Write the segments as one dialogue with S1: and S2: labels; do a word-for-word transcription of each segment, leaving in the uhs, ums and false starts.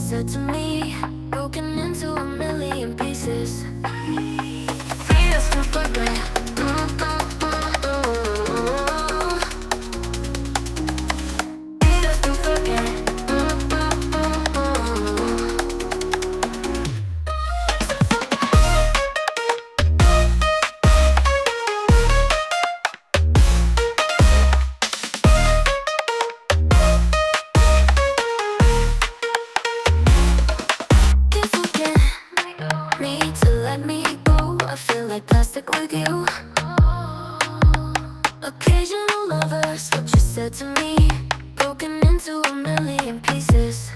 S1: said to me, broken into a million pieces. Fears to forget. Mm, mm, mm, mm. Fears to forget. Mm, mm, mm, mm. Can't forget. Need to let me go. I feel like plastic with you. Occasional lovers, what you said to me, broken into a million pieces.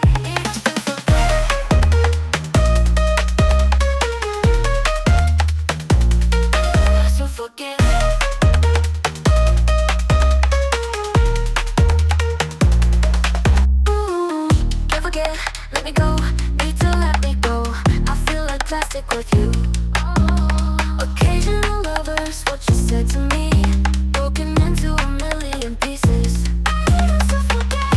S1: So forget. Ooh, can't forget. Let me go. Need to let me go. I feel like plastic with you. Occasional lovers, what you said to me, broken into a million pieces. So forget.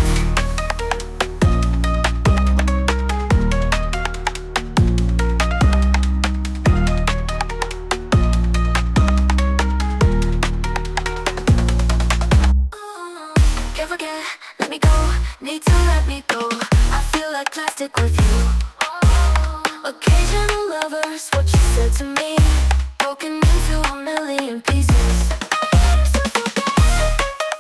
S1: Ooh, can't forget. Let me go. Need to let me go. I feel like plastic with you. Occasional lovers, what you said to me, broken into a million pieces. So forget.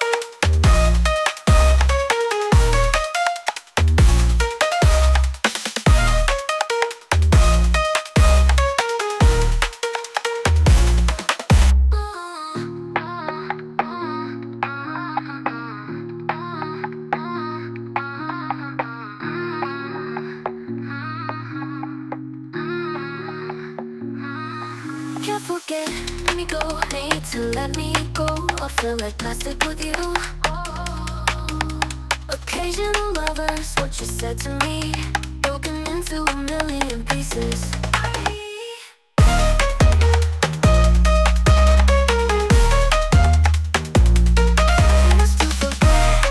S1: Can't forget, let me go. Need to let me go. I feel like plastic with you. Occasional lovers, what you said to me, broken into a million pieces. Just to forget.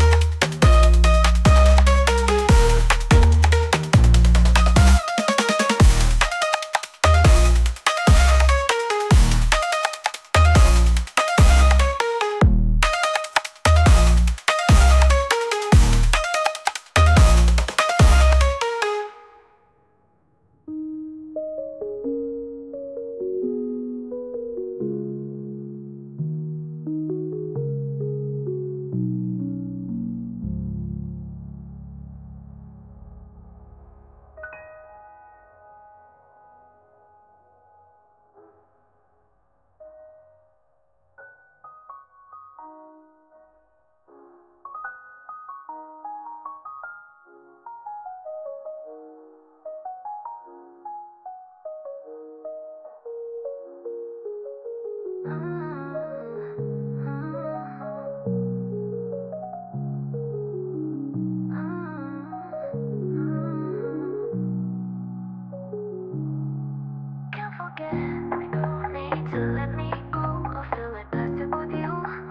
S1: Can't forget, let me go. Need to let me go. I feel like plastic with you.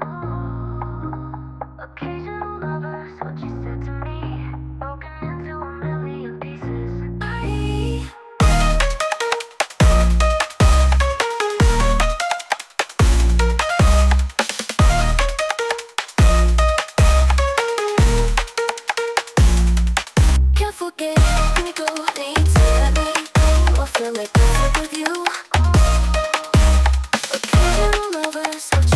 S1: Occasional lovers, what you said to me, broken into a million pieces. I can't forget, let me go. Need to let me go. I feel like plastic with you. Occasional lovers, what you